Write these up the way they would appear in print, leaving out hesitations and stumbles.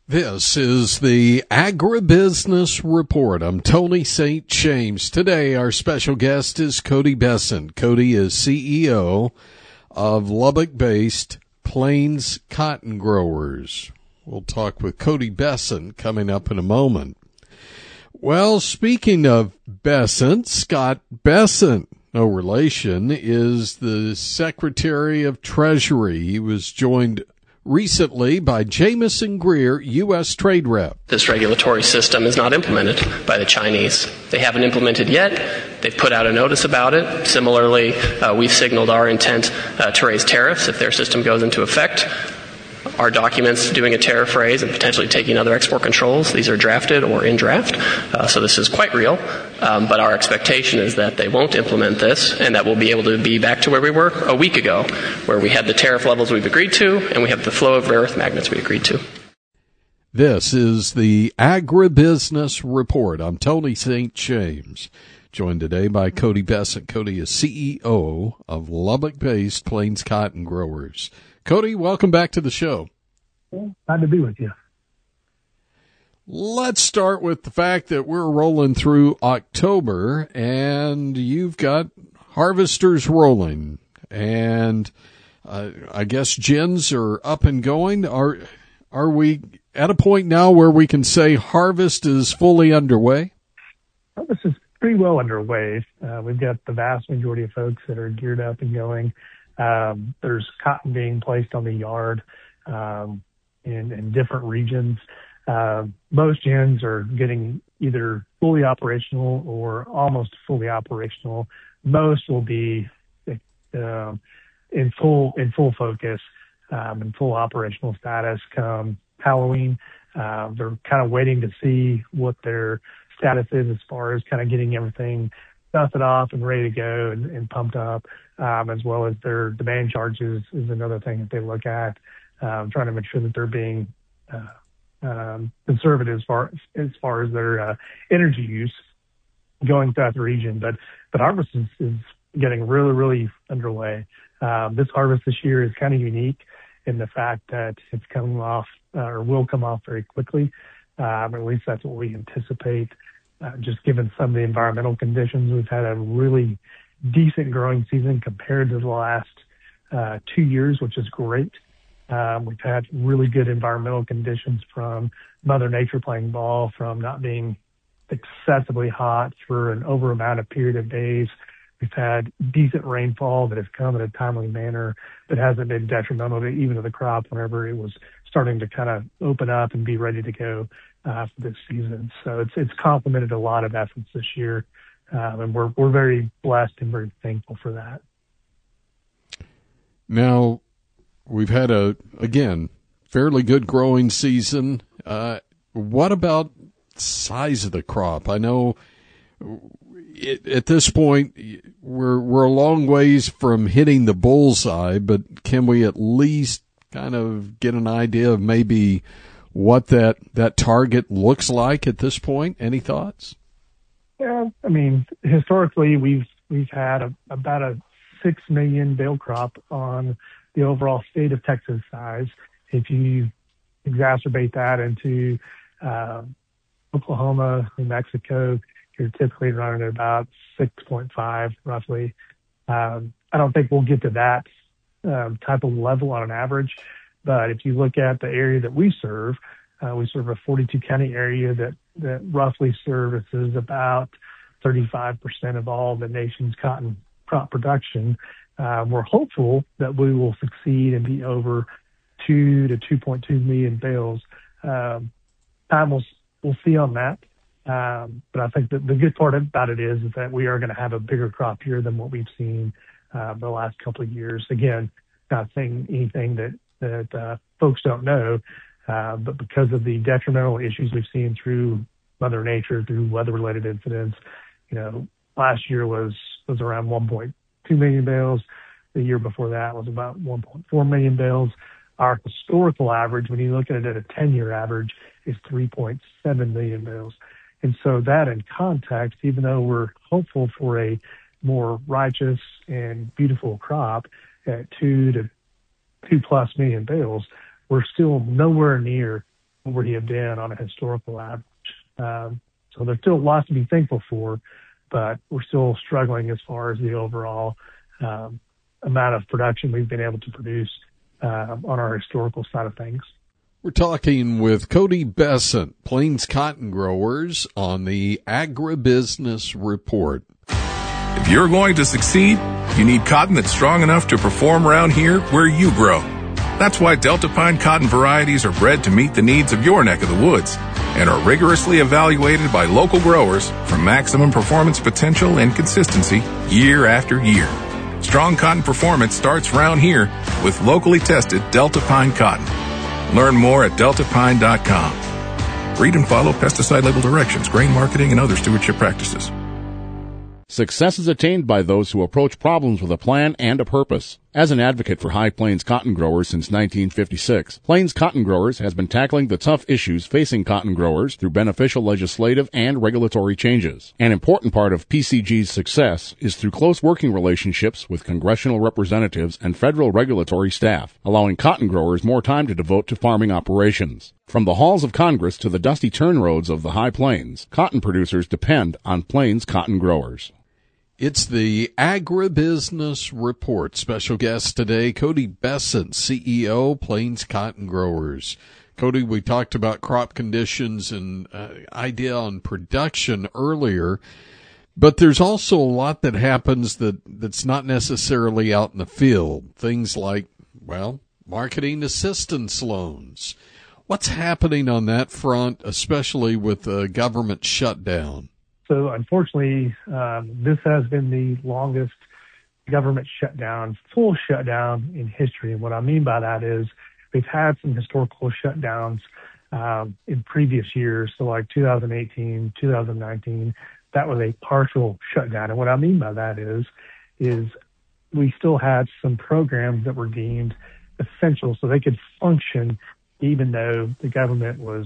This is the Agribusiness Report. I'm Tony St. James. Today, our special guest is Cody Besson. Cody is CEO of Lubbock-based Plains Cotton Growers. We'll talk with Cody Besson coming up in a moment. Well, speaking of Besson, Scott Bessent, no relation, is the Secretary of Treasury. He was joined recently by Jamison Greer, U.S. Trade Rep. This regulatory system is not implemented by the Chinese. They haven't implemented yet. They've put out a notice about it. Similarly, we've signaled our intent to raise tariffs if their system goes into effect. Our documents doing a tariff raise and potentially taking other export controls, these are drafted or in draft, so this is quite real. But our expectation is that they won't implement this and that we'll be able to be back to where we were a week ago, where we had the tariff levels we've agreed to and we have the flow of rare earth magnets we agreed to. This is the Agribusiness Report. I'm Tony St. James, joined today by Cody Besson. Cody is CEO of Lubbock-based Plains Cotton Growers. Cody, welcome back to the show. Glad to be with you. Let's start with the fact that we're rolling through October and you've got harvesters rolling, and I guess gins are up and going. Are we at a point now where we can say harvest is fully underway? Harvest is pretty well underway. We've got the vast majority of folks that are geared up and going. There's cotton being placed on the yard in different regions. Most gins are getting either fully operational or almost fully operational. Most will be in full focus and full operational status come Halloween. They're kind of waiting to see what their status is as far as kind of getting everything dusted off and ready to go and pumped up, as well as their demand charges is another thing that they look at, trying to make sure that they're being conservative as far as their energy use going throughout the region. But harvest is getting really, really underway. This harvest this year is kind of unique in the fact that it's coming off or will come off very quickly. At least that's what we anticipate. Just given some of the environmental conditions, we've had a really decent growing season compared to the last 2 years, which is great. We've had really good environmental conditions from Mother Nature playing ball, from not being excessively hot for an over amount of period of days. We've had decent rainfall that has come in a timely manner that hasn't been detrimental to even to the crop whenever it was starting to kind of open up and be ready to go for this season. So it's complemented a lot of efforts this year, and we're very blessed and very thankful for that. Now, we've had again, fairly good growing season. What about size of the crop? I know at this point we're a long ways from hitting the bullseye, but can we at least kind of get an idea of maybe what that target looks like at this point? Any thoughts? Yeah, I mean, historically we've had about a 6 million bale crop on the overall state of Texas size. If you exacerbate that into Oklahoma, New Mexico, you're typically running at about 6.5 roughly. I don't think we'll get to that type of level on an average, but if you look at the area that we serve a 42 county area that roughly services about 35% of all the nation's cotton crop production. We're hopeful that we will succeed and be over 2 to 2.2 million bales. Time we'll see on that. But I think that the good part about it is that we are going to have a bigger crop year than what we've seen the last couple of years. Again, not saying anything that folks don't know, but because of the detrimental issues we've seen through Mother Nature, through weather-related incidents, last year was around 1.2 million bales. The year before that was about 1.4 million bales. Our historical average, when you look at it at a 10-year average, is 3.7 million bales. And so that in context, even though we're hopeful for a more righteous and beautiful crop at 2+ million bales, we're still nowhere near where he had been on a historical average. So there's still lots to be thankful for, but we're still struggling as far as the overall amount of production we've been able to produce on our historical side of things. We're talking with Cody Bessent, Plains Cotton Growers, on the Agribusiness Report. If you're going to succeed, you need cotton that's strong enough to perform around here where you grow. That's why Delta Pine cotton varieties are bred to meet the needs of your neck of the woods and are rigorously evaluated by local growers for maximum performance potential and consistency year after year. Strong cotton performance starts around here with locally tested Delta Pine cotton. Learn more at deltapine.com. Read and follow pesticide label directions, grain marketing, and other stewardship practices. Success is attained by those who approach problems with a plan and a purpose. As an advocate for High Plains cotton growers since 1956, Plains Cotton Growers has been tackling the tough issues facing cotton growers through beneficial legislative and regulatory changes. An important part of PCG's success is through close working relationships with congressional representatives and federal regulatory staff, allowing cotton growers more time to devote to farming operations. From the halls of Congress to the dusty turn roads of the High Plains, cotton producers depend on Plains Cotton Growers. It's the Agribusiness Report. Special guest today, Cody Bessent, CEO, Plains Cotton Growers. Cody, we talked about crop conditions and idea on production earlier, but there's also a lot that happens that's not necessarily out in the field. Things like, well, marketing assistance loans. What's happening on that front, especially with the government shutdown? So unfortunately, this has been the longest government shutdown, full shutdown in history. And what I mean by that is we've had some historical shutdowns in previous years. So like 2018, 2019, that was a partial shutdown. And what I mean by that is we still had some programs that were deemed essential so they could function even though the government was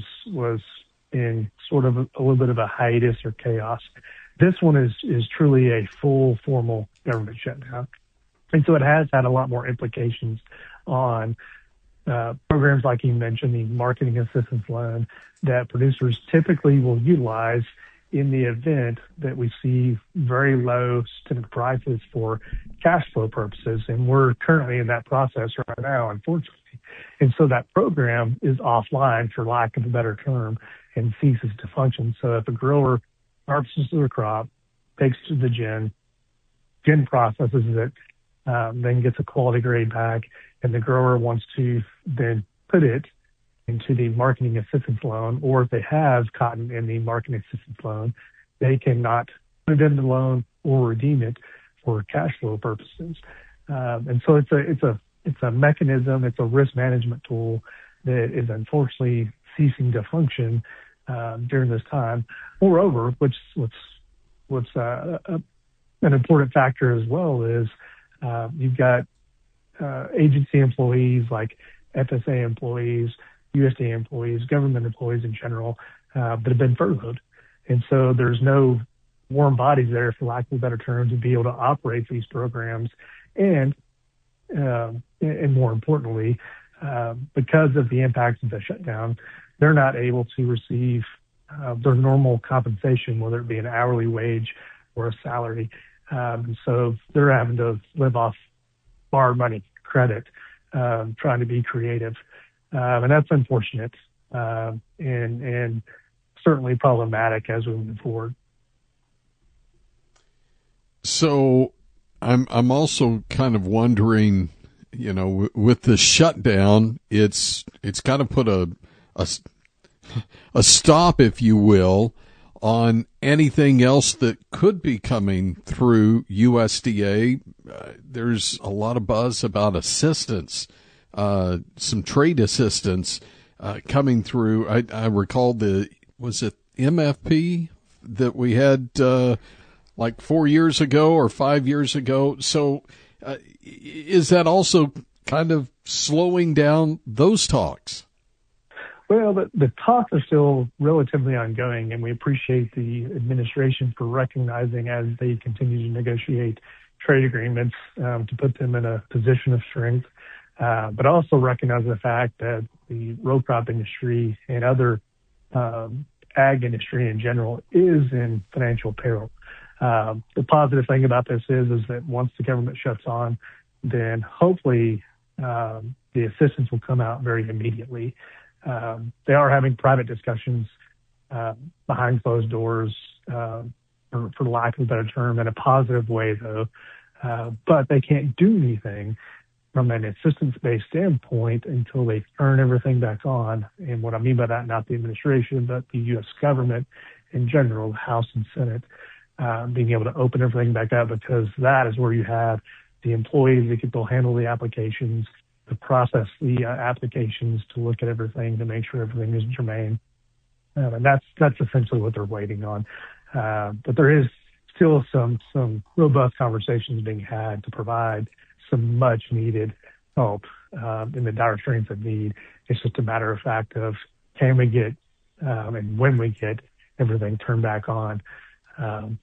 in sort of a little bit of a hiatus or chaos. This one is truly a full formal government shutdown. And so it has had a lot more implications on programs like you mentioned, the marketing assistance loan that producers typically will utilize in the event that we see very low systemic prices for cash flow purposes. And we're currently in that process right now, unfortunately. And so that program is offline, for lack of a better term, and ceases to function. So if a grower harvests their crop, takes it to the gin processes it, then gets a quality grade back, and the grower wants to then put it into the marketing assistance loan, or if they have cotton in the marketing assistance loan, they cannot put it in the loan or redeem it for cash flow purposes. And so it's a mechanism, it's a risk management tool that is unfortunately ceasing to function during this time. Moreover, what's an important factor as well is you've got agency employees like FSA employees, USDA employees, government employees in general that have been furloughed. And so there's no warm bodies there, for lack of a better term, to be able to operate these programs. And more importantly, because of the impacts of the shutdown, they're not able to receive their normal compensation, whether it be an hourly wage or a salary. So they're having to live off borrowed money, credit, trying to be creative. And that's unfortunate and certainly problematic as we move forward. So I'm also kind of wondering, with the shutdown, it's got to put a stop, if you will, on anything else that could be coming through USDA. There's a lot of buzz about assistance, some trade assistance coming through. I recall was it MFP that we had like 4 years ago or 5 years ago? So is that also kind of slowing down those talks? Well, the talks are still relatively ongoing, and we appreciate the administration for recognizing as they continue to negotiate trade agreements to put them in a position of strength. but also recognize the fact that the row crop industry and other ag industry in general is in financial peril. The positive thing about this is that once the government shuts on, then hopefully the assistance will come out very immediately. They are having private discussions behind closed doors, for lack of a better term, in a positive way, though. But they can't do anything from an assistance-based standpoint until they turn everything back on. And what I mean by that, not the administration, but the U.S. government in general, the House and Senate, being able to open everything back up, because that is where you have the employees that can handle the applications, to process the applications, to look at everything, to make sure everything is germane. And that's essentially what they're waiting on. But there is still some robust conversations being had to provide some much needed help in the dire straits of need. It's just a matter of fact of can we get and when we get everything turned back on to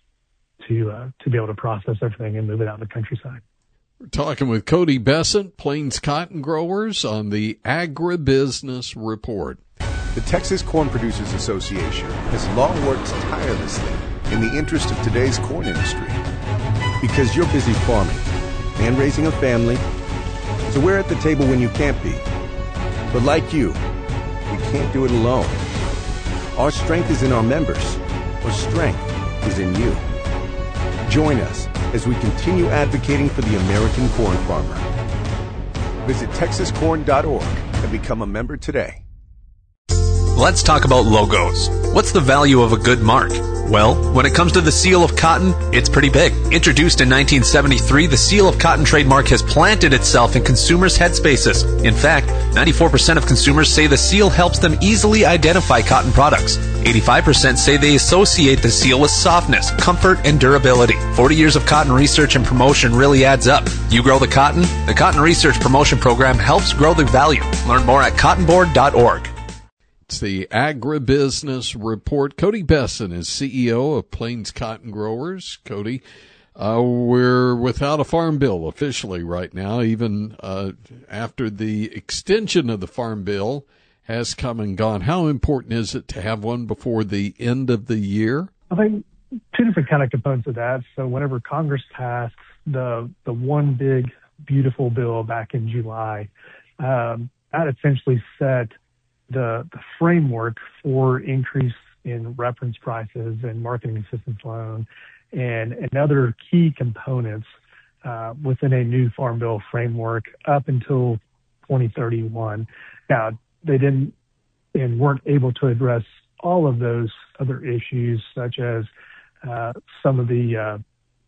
be able to process everything and move it out in the countryside. We're talking with Cody Bessent, Plains Cotton Growers, on the Agribusiness Report. The Texas Corn Producers Association has long worked tirelessly in the interest of today's corn industry. Because you're busy farming and raising a family, so we're at the table when you can't be. But like you, we can't do it alone. Our strength is in our members. Our strength is in you. Join us as we continue advocating for the American corn farmer. Visit texascorn.org and become a member today. Let's talk about logos. What's the value of a good mark? Well, when it comes to the Seal of Cotton, it's pretty big. Introduced in 1973, the Seal of Cotton trademark has planted itself in consumers' headspaces. In fact, 94% of consumers say the seal helps them easily identify cotton products. 85% say they associate the seal with softness, comfort, and durability. 40 years of cotton research and promotion really adds up. You grow the cotton? The Cotton Research Promotion Program helps grow the value. Learn more at cottonboard.org. It's the Agribusiness Report. Cody Bessent is CEO of Plains Cotton Growers. Cody, we're without a farm bill officially right now, even after the extension of the farm bill has come and gone. How important is it to have one before the end of the year? I think two different kind of components of that. So whenever Congress passed the one big, beautiful bill back in July, that essentially set the framework for increase in reference prices and marketing assistance loan and other key components within a new farm bill framework up until 2031. Now, they didn't and weren't able to address all of those other issues, such as some of the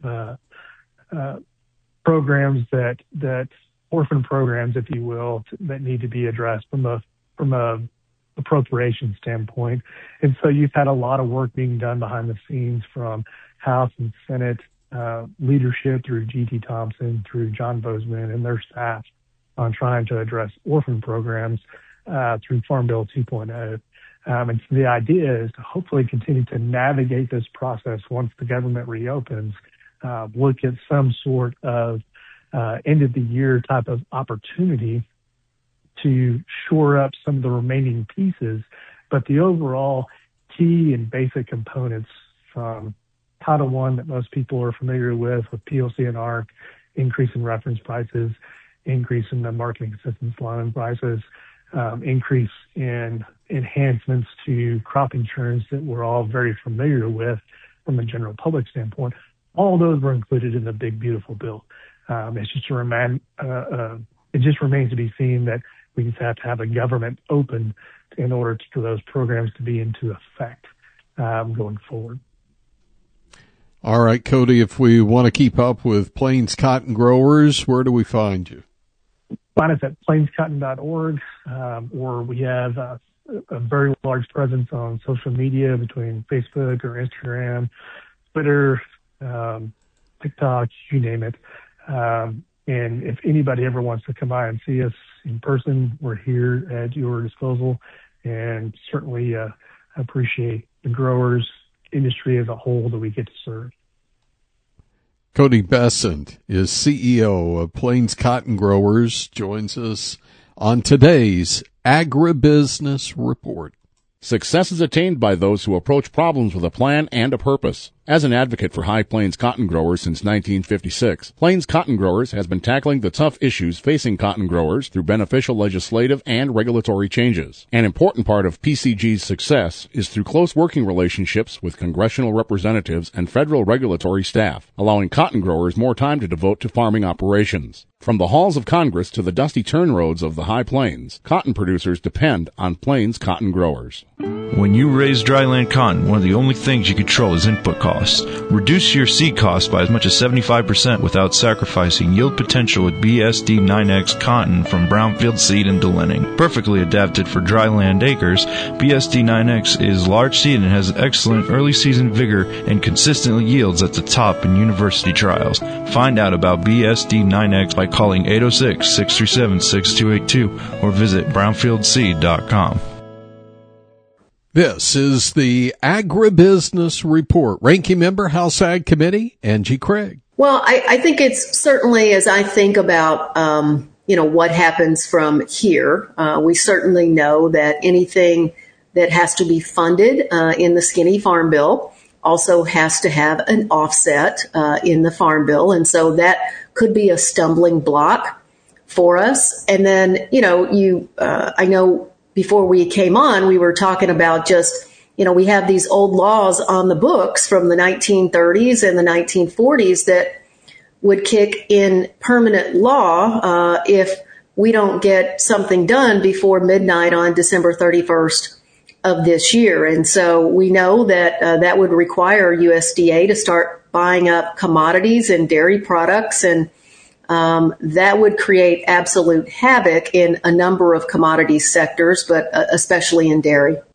programs that orphan programs, if you will, that need to be addressed from a appropriation standpoint. And so you've had a lot of work being done behind the scenes from House and Senate leadership through G.T. Thompson, through John Bozeman and their staff on trying to address orphan programs through Farm Bill 2.0. And so the idea is to hopefully continue to navigate this process once the government reopens, look at some sort of end of the year type of opportunity to shore up some of the remaining pieces. But the overall key and basic components from Title I that most people are familiar with PLC and ARC, increase in reference prices, increase in the marketing assistance loan prices, increase in enhancements to crop insurance that we're all very familiar with from a general public standpoint. All those were included in the big, beautiful bill. It just remains to be seen that we just have to have a government open in order for those programs to be into effect going forward. All right, Cody, if we want to keep up with Plains Cotton Growers, where do we find you? Find us at plainscotton.org, or we have a very large presence on social media between Facebook or Instagram, Twitter, TikTok, you name it. And if anybody ever wants to come by and see us in person, we're here at your disposal, and certainly appreciate the growers industry as a whole that we get to serve. Cody Bessent is CEO of Plains Cotton Growers, joins us on today's Agribusiness Report. Success is attained by those who approach problems with a plan and a purpose. As an advocate for High Plains cotton growers since 1956, Plains Cotton Growers has been tackling the tough issues facing cotton growers through beneficial legislative and regulatory changes. An important part of PCG's success is through close working relationships with congressional representatives and federal regulatory staff, allowing cotton growers more time to devote to farming operations. From the halls of Congress to the dusty turn roads of the High Plains, cotton producers depend on Plains Cotton Growers. When you raise dryland cotton, one of the only things you control is input costs. Reduce your seed costs by as much as 75% without sacrificing yield potential with BSD 9X cotton from Brownfield Seed in DeLenning. Perfectly adapted for dryland acres, BSD 9X is large seed and has excellent early season vigor and consistently yields at the top in university trials. Find out about BSD 9X by calling 806-637-6282 or visit brownfieldseed.com. This is the Agribusiness Report. Ranking Member, House Ag Committee, Angie Craig. Well, I think it's certainly, as I think about, what happens from here, we certainly know that anything that has to be funded in the skinny farm bill also has to have an offset in the farm bill. And so that could be a stumbling block for us. And then, I know before we came on, we were talking about just, we have these old laws on the books from the 1930s and the 1940s that would kick in permanent law if we don't get something done before midnight on December 31st of this year. And so we know that that would require USDA to start buying up commodities and dairy products, and that would create absolute havoc in a number of commodity sectors, but especially in dairy.